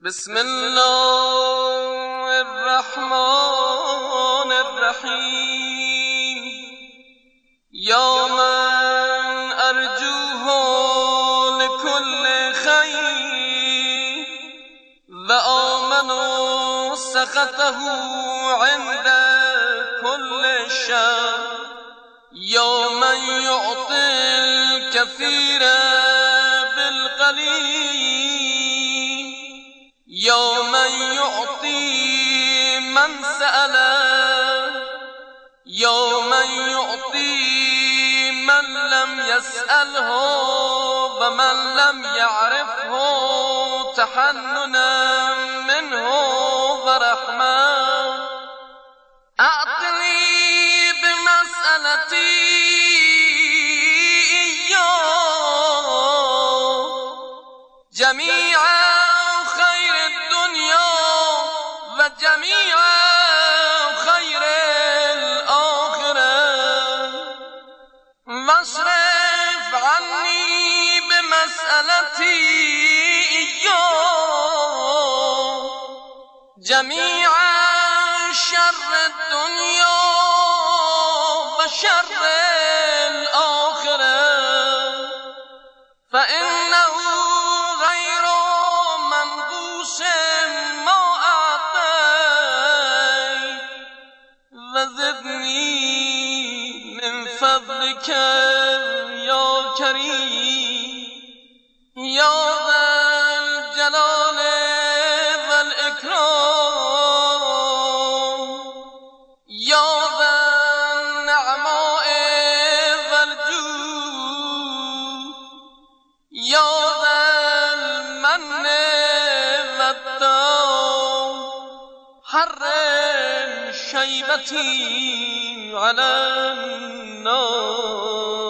بسم الله الرحمن الرحیم. یا من ارجوه لكل خیر و آمن سخطه عند كل شر. یا من یعطی الكثیر بالقلیل. یا من یعطی من سأل. یا من یعطی من لم يسأله و من لم يعرفه تحننا منه و رحمة. اعطني بمسألتي جميع خير الدنيا وجميع خير الآخرة واصرف عني بمسألتي جميع شر الدنيا وشر الآخرة فإنه غير منقوص ما أعطيت وزدني من فضلك يا كريم يا ذا الجلال والإكرام يا ذا النعماء والجود يا ذا المن والدام. حرم شيبتي على النار.